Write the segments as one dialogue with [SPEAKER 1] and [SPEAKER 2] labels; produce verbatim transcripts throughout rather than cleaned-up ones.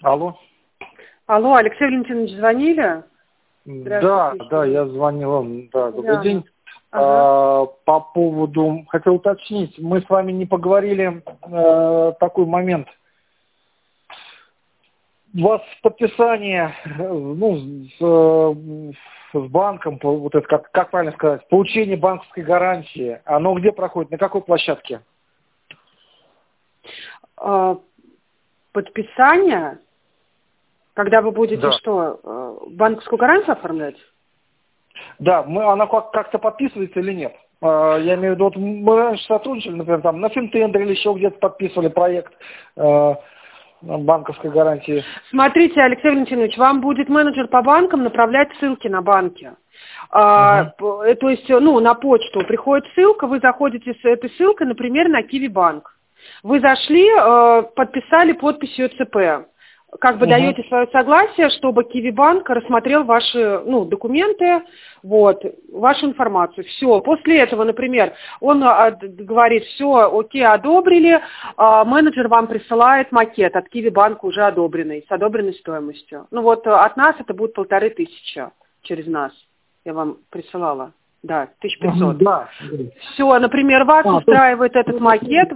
[SPEAKER 1] Алло.
[SPEAKER 2] Алло, Алексей Валентинович, звонили?
[SPEAKER 1] Да, да, я звонил вам. Да, добрый
[SPEAKER 2] Да.
[SPEAKER 1] день.
[SPEAKER 2] Ага.
[SPEAKER 1] А, по поводу, хотел уточнить, мы с вами не поговорили а, такой момент. У вас подписание, ну, с, с банком, вот это как, как правильно сказать, получение банковской гарантии, оно где проходит, на какой площадке?
[SPEAKER 2] А, подписание? Когда вы будете
[SPEAKER 1] Да.
[SPEAKER 2] что, э, банковскую гарантию оформлять?
[SPEAKER 1] Да, мы, она как- как-то подписывается или нет? А, Я имею в виду, вот мы раньше сотрудничали, например, там на Финтендере или еще где-то подписывали проект э, банковской гарантии.
[SPEAKER 2] Смотрите, Алексей Валентинович, вам будет менеджер по банкам направлять ссылки на банки. А, п- э, то есть, ну, на почту приходит ссылка, вы заходите с этой ссылкой, например, на Киви банк. Вы зашли, э, подписали подписью ЦП. Как бы
[SPEAKER 1] Угу.
[SPEAKER 2] даете свое согласие, чтобы Киви банк рассмотрел ваши, ну, документы, вот, вашу информацию. Все. После этого, например, он а, д- говорит, все, окей, одобрили, а, менеджер вам присылает макет от Киви банка уже одобренный, с одобренной стоимостью. Ну вот э, от нас это будет полторы тысячи через нас. Я вам присылала. Да, тысяча пятьсот.
[SPEAKER 1] Да.
[SPEAKER 2] Все, например, вас
[SPEAKER 1] А,
[SPEAKER 2] устраивает этот макет.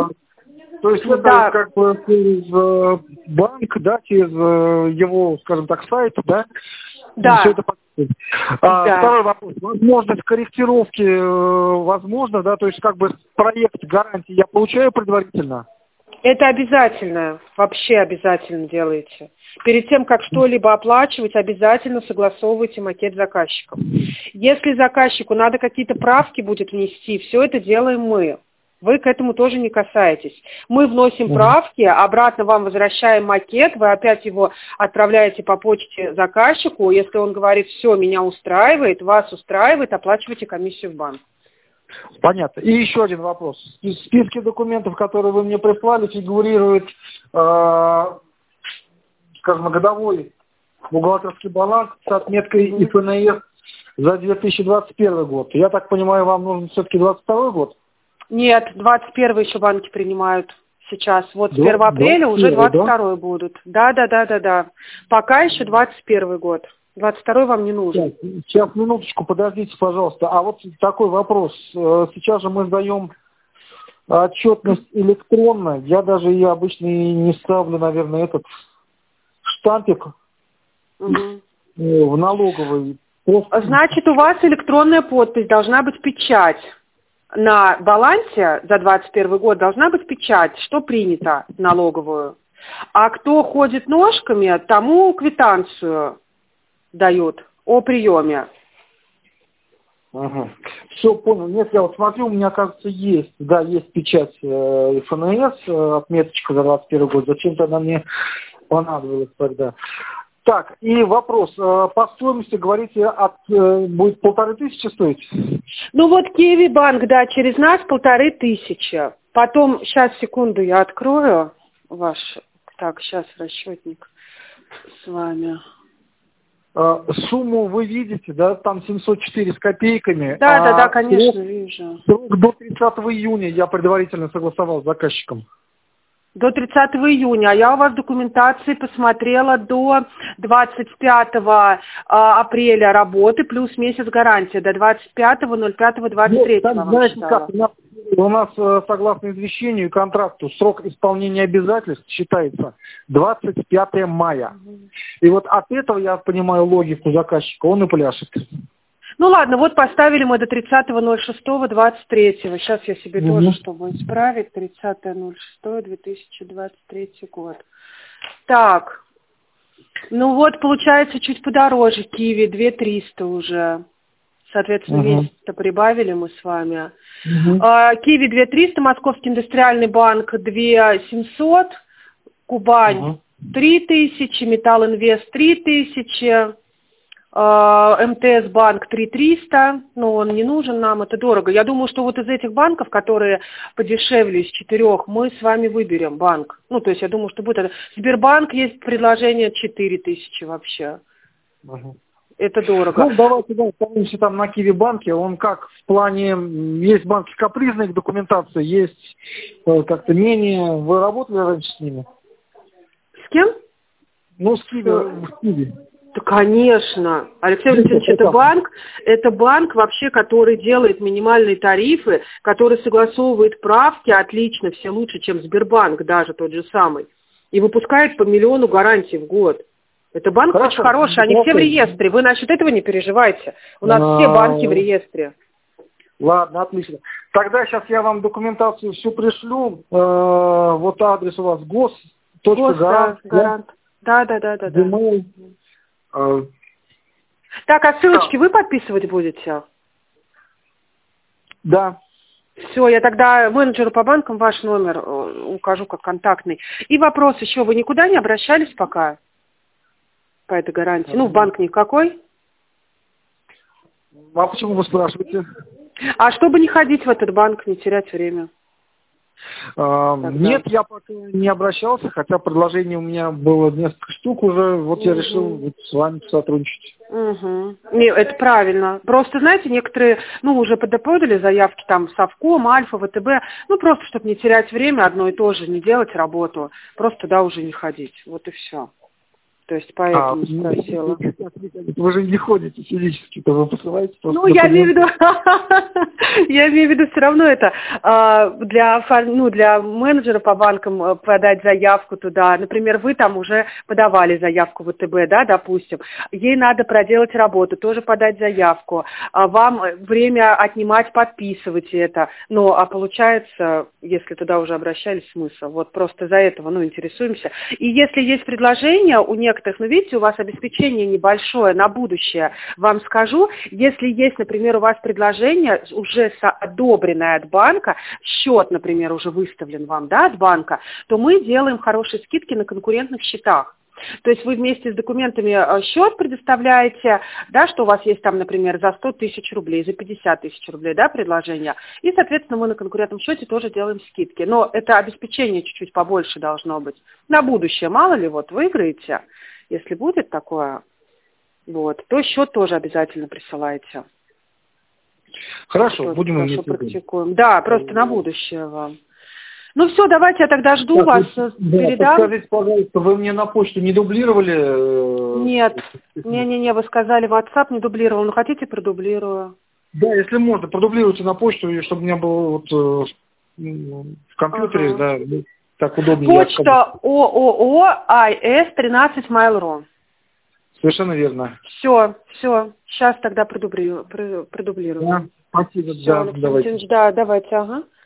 [SPEAKER 1] То есть это
[SPEAKER 2] Да.
[SPEAKER 1] как бы через э, банк, да, через э, его, скажем так, сайт, да?
[SPEAKER 2] Да.
[SPEAKER 1] Все это подписывает. А,
[SPEAKER 2] Да.
[SPEAKER 1] Второй вопрос. Возможность корректировки э, возможно, да? То есть как бы проект гарантии я получаю предварительно?
[SPEAKER 2] Это обязательно, вообще обязательно делаете. Перед тем, как что-либо оплачивать, обязательно согласовывайте макет с заказчиком. Если заказчику надо какие-то правки будет внести, все это делаем мы. Вы к этому тоже не касаетесь. Мы вносим
[SPEAKER 1] Мгм.
[SPEAKER 2] правки, обратно вам возвращаем макет, вы опять его отправляете по почте заказчику. Если он говорит, все, меня устраивает, вас устраивает, оплачивайте комиссию в банк.
[SPEAKER 1] Понятно. И еще один вопрос. В списке документов, которые вы мне прислали, фигурирует, э, скажем, годовой бухгалтерский баланс с отметкой
[SPEAKER 2] Мгм.
[SPEAKER 1] И Ф Н С за две тысячи двадцать первый год. Я так понимаю, вам нужен все-таки двадцать второй год?
[SPEAKER 2] Нет, двадцать первый еще банки принимают сейчас. Вот с
[SPEAKER 1] Два-
[SPEAKER 2] первого апреля уже
[SPEAKER 1] двадцать первый,
[SPEAKER 2] двадцать
[SPEAKER 1] да?
[SPEAKER 2] второй будут. Да, да, да, да, да. Пока еще двадцать первый год. двадцать второй вам не нужен.
[SPEAKER 1] Сейчас, сейчас, минуточку, подождите, пожалуйста. А вот такой вопрос. Э, Сейчас же мы сдаем отчетность электронно. Я даже ее обычно и не ставлю, наверное, этот штампик
[SPEAKER 2] Мгм.
[SPEAKER 1] э, в налоговый. Просто-
[SPEAKER 2] Значит, у вас электронная подпись, должна быть печать. На балансе за двадцать первый год должна быть печать, что принято в налоговую. А кто ходит ножками, тому квитанцию дают о приеме.
[SPEAKER 1] Ага. Все, понял. Нет, я вот смотрю, у меня, кажется, есть. Да, есть печать э, Эф Эн Эс, э, отметочка за двадцать первый год. Зачем-то она мне понадобилась тогда. Так, и вопрос. Э, по стоимости, говорите, от, э, будет полторы тысячи стоить?
[SPEAKER 2] Ну вот Киви банк, да, через нас полторы тысячи. Потом, сейчас, секунду, я открою ваш, так, сейчас расчетник с вами.
[SPEAKER 1] Э, сумму вы видите, да, там семьсот четыре с копейками.
[SPEAKER 2] Да, да, да,
[SPEAKER 1] а
[SPEAKER 2] конечно,
[SPEAKER 1] срок,
[SPEAKER 2] вижу.
[SPEAKER 1] срок до тридцатого июня я предварительно согласовал с заказчиком.
[SPEAKER 2] До тридцатого июня, а я у вас в документации посмотрела до двадцать пятого а, апреля работы плюс месяц гарантии, до двадцать пятого ноль пятого двадцать третьего
[SPEAKER 1] Ну, там,
[SPEAKER 2] вам
[SPEAKER 1] знаете
[SPEAKER 2] читала.
[SPEAKER 1] как, у нас, у нас, э, согласно извещению и контракту, срок исполнения обязательств считается двадцать пятого мая. И вот от этого я понимаю логику заказчика, он и пляшет.
[SPEAKER 2] Ну ладно, вот поставили мы до тридцатого ноль шестого двадцать третьего. Сейчас я себе
[SPEAKER 1] Мгм.
[SPEAKER 2] тоже, чтобы исправить, тридцатое ноль шестое две тысячи двадцать третий год. Так, ну вот получается чуть подороже, Киви две тысячи триста уже. Соответственно,
[SPEAKER 1] Мгм.
[SPEAKER 2] месяц-то прибавили мы с вами.
[SPEAKER 1] Мгм.
[SPEAKER 2] А, Киви две тысячи триста, Московский индустриальный банк две тысячи семьсот, Кубань
[SPEAKER 1] Мгм.
[SPEAKER 2] три тысячи, Металл Инвест три тысячи. Эм Тэ Эс банк три тысячи триста, но он не нужен нам, это дорого. Я думаю, что вот из этих банков, которые подешевле из четырех, мы с вами выберем банк. Ну, то есть я думаю, что будет это. Сбербанк есть предложение четыре тысячи вообще.
[SPEAKER 1] Мгм.
[SPEAKER 2] Это дорого.
[SPEAKER 1] Ну, давайте, да, остановимся там на Киви банке. Он как в плане, м, есть банки капризные к документации, есть э, как-то менее. Вы работали раньше с ними?
[SPEAKER 2] С кем?
[SPEAKER 1] Ну, с Киви, в Киви.
[SPEAKER 2] Да, конечно. Алексей Валентинович, это банк, это банк вообще, который делает минимальные тарифы, который согласовывает правки отлично, все лучше, чем Сбербанк даже тот же самый. И выпускает по миллиону гарантий в год. Это банк Хорошо. Очень хороший, они все в реестре. Вы насчет этого не переживайте. У нас А-а-а. все банки в реестре.
[SPEAKER 1] Ладно, отлично. Тогда сейчас я вам документацию всю пришлю. Э-э- вот адрес у вас гос.
[SPEAKER 2] Гос, да, гарант. Да, да, да, да, да.
[SPEAKER 1] Думаю, э-
[SPEAKER 2] так, а ссылочки да. вы подписывать будете?
[SPEAKER 1] Да.
[SPEAKER 2] Все, я тогда менеджеру по банкам ваш номер укажу как контактный. И вопрос еще, вы никуда не обращались пока по этой гарантии? Ну, в банк никакой?
[SPEAKER 1] А почему вы спрашиваете?
[SPEAKER 2] А чтобы не ходить в этот банк, не терять время.
[SPEAKER 1] А, нет, я пока не обращался, хотя предложение у меня было несколько штук уже, вот угу. я решил вот с вами сотрудничать.
[SPEAKER 2] Угу. Не, это правильно. Просто, знаете, некоторые, ну, уже подали заявки там Совком, Альфа, ВТБ, ну, просто, чтобы не терять время, одно и то же, не делать работу, просто туда уже не ходить, вот и все. То есть поэтому а, спросила.
[SPEAKER 1] Вы же не ходите физически, то вы посылаете просто.
[SPEAKER 2] Ну, я имею в виду, я имею в виду все равно это для, ну, для менеджера по банкам подать заявку туда. Например, вы там уже подавали заявку в ВТБ, да, допустим. Ей надо проделать работу, тоже подать заявку. Вам время отнимать, подписывать это. Ну, а получается, если туда уже обращались, смысл. Вот просто за этого, ну, интересуемся. И если есть предложение у некоторых, но видите, у вас обеспечение небольшое на будущее. Вам скажу, если есть, например, у вас предложение уже одобренное от банка, счет, например, уже выставлен вам, да, от банка, то мы делаем хорошие скидки на конкурентных счетах. То есть вы вместе с документами счет предоставляете, да, что у вас есть там, например, за сто тысяч рублей, за пятьдесят тысяч рублей, да, предложение. И, соответственно, мы на конкурентном счете тоже делаем скидки. Но это обеспечение чуть-чуть побольше должно быть. На будущее, мало ли, вот, выиграете, если будет такое, вот, то счет тоже обязательно присылайте.
[SPEAKER 1] Хорошо,
[SPEAKER 2] вот,
[SPEAKER 1] будем
[SPEAKER 2] хорошо практикуем. Да, просто на будущее вам. Ну все, давайте я тогда жду так, вас, да, передам.
[SPEAKER 1] Скажите, пожалуйста, вы мне на почту не дублировали?
[SPEAKER 2] Нет, не-не-не, вы сказали, WhatsApp не дублировал, но хотите, продублирую.
[SPEAKER 1] Да, если можно, продублируйте на почту, чтобы у меня было вот в компьютере, ага. да, так удобнее.
[SPEAKER 2] Почта ООО АЭС тринадцать Mail.ru.
[SPEAKER 1] Совершенно верно.
[SPEAKER 2] Все, все, сейчас тогда продублирую. продублирую.
[SPEAKER 1] Да, спасибо,
[SPEAKER 2] Все,
[SPEAKER 1] да, давайте.
[SPEAKER 2] Да, давайте, ага.